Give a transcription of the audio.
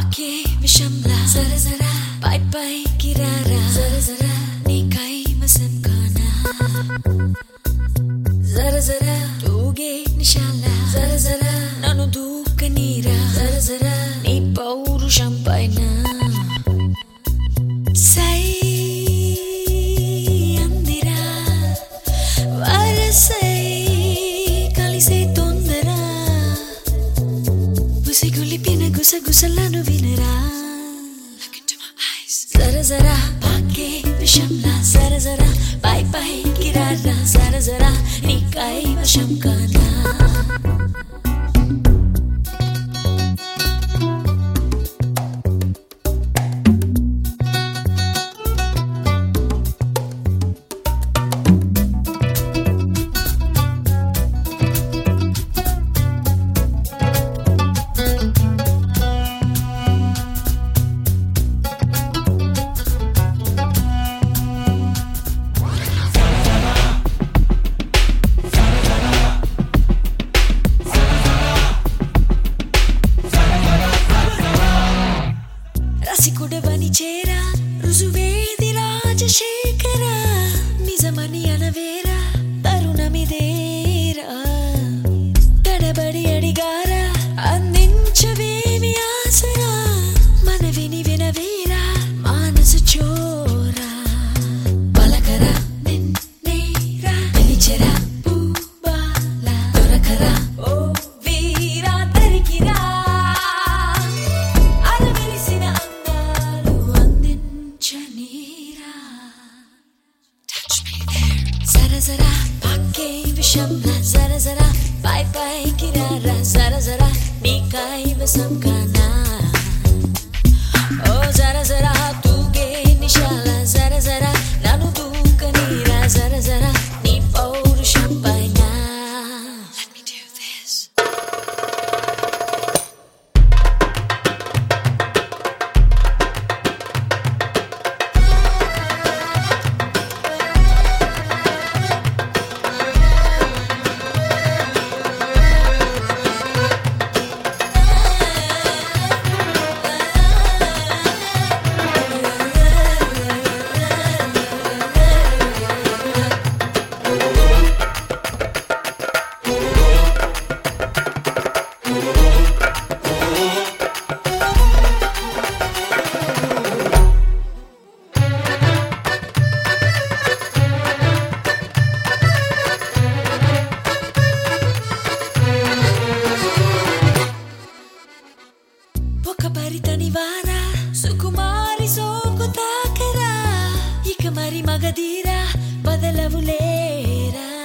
పాకే విషంలా జరా జరా పై పైకి రారా జరా జరా నీకై మసం కానా జరా జరా తూగే నిశాలా జరా జరా నన్ను దూకనీరా జరా జరా నీ పౌరుషం పైన సై అందిరా వరసై కలిసే తొందర గుసిగులిపిన గుసగుసలను వినరా జరా జరా పాకే విషంలా జరా జరా పై పైకి రారా జరా జరా నీకై వశం కానా రసికుడవని చేరా రుజువేది రాజశేఖరా నిజమని అనవేరా తరుణమిదేరా తడబడి అడిగారా అందించవేమి ఆసరా మనవిని వినవేరా మానసు చోరా పలకరా నిన్నేరా పిలిచెరా పూబాల దొరకరా ఓ వీరా దరికిరా జరా జరా పాకే విషంలా జరా జరా పై పైకి రారా జరా జరా నీకై వశం కానా ఓ జరా జరా తూగే నిశాలా జరా జరా నన్ను దూకనీరా జరా జరా నీ పౌరుషం పైన Let me do this. ఒక పరితని వారా సుకుమారి సోకు తాకరా ఇక మరి మగధీరా బదలవులేరా